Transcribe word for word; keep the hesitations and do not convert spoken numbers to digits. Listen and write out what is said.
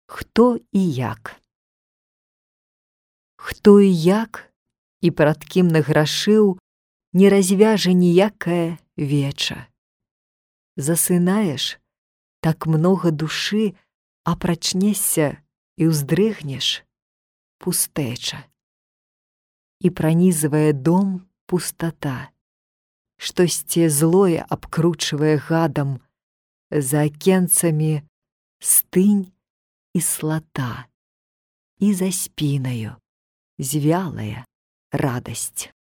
Хто і як. Хто і як і прад кім награшыў, не развяжа ніякае веча. Засынаеш, так многа душы, а прачнешся і ўздрыгнеш пустэча. І пранізвае дом пустата, штосьці злое абкручвае гадам, за акенцамі стынь і слата, і за спінаю звялая радасць.